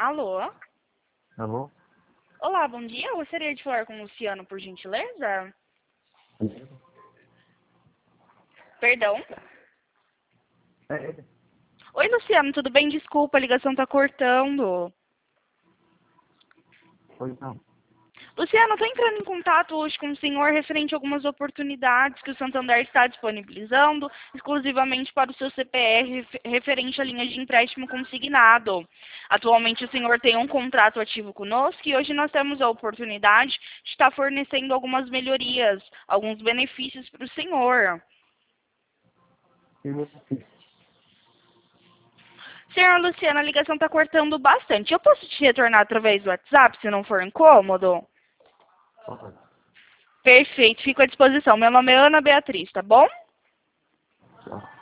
Alô? Alô? Olá, bom dia. Eu gostaria de falar com o Luciano, por gentileza. Perdão? É ele. Oi, Luciano, tudo bem? Desculpa, a ligação tá cortando. Pois não. Luciano, eu tô entrando em contato hoje com o senhor referente a algumas oportunidades que o Santander está disponibilizando exclusivamente para o seu CPR referente à linha de empréstimo consignado. Atualmente o senhor tem um contrato ativo conosco e hoje nós temos a oportunidade de estar fornecendo algumas melhorias, alguns benefícios para o senhor. Senhor Luciano, a ligação está cortando bastante. Eu posso te retornar através do WhatsApp, se não for incômodo? Perfeito, fico à disposição. Meu nome é Ana Beatriz, tá bom? Tchau.